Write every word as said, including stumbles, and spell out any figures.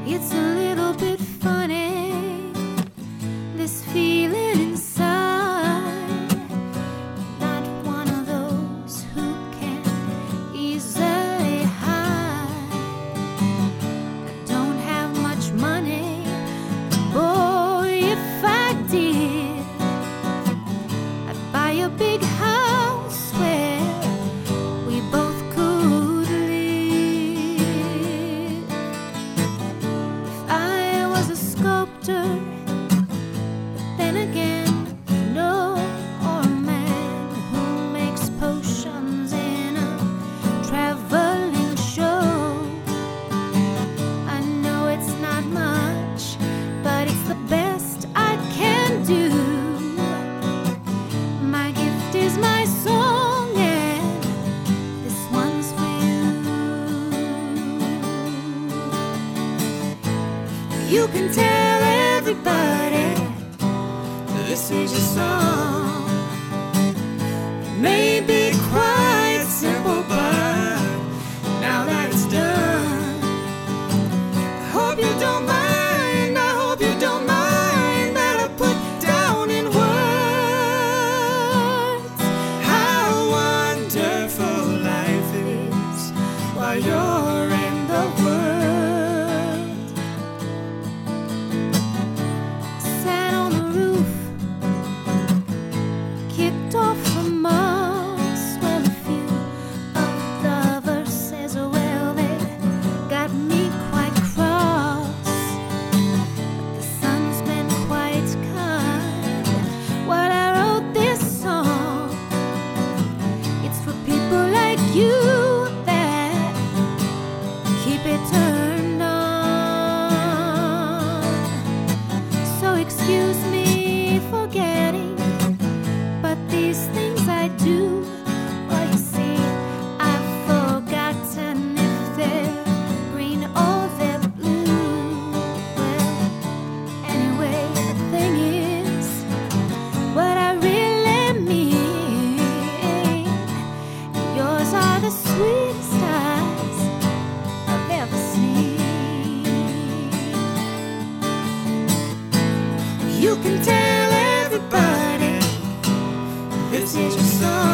It's a little bit funny, this feeling inside. Not one of those who can easily hide. I don't have much money, boy, if I did, I'd buy a big house where we both could live. If I was a sculptor, but then again, no, or a man who makes potions in a traveling show. I know it's not much, but it's the best I can do. My gift is my song, and this one's for you. You can tell everybody this is your song. It may be quite simple, but now that it's done, I hope you don't mind, I hope you don't mind that I put down in words how wonderful life is while you're in the world. Sat on the roof, kicked off the moss. Well, a few of the verses, well, they got me quite cross. But the sun's been quite kind while I wrote this song. It's for people like you that keep it turned on. So excuse me for getting, but these things I do, well, you see, I've forgotten if they're green or they're blue. Well, anyway, the thing is, what I really mean, yours are the sweetest eyes I've ever seen. You can tell everybody this is your song.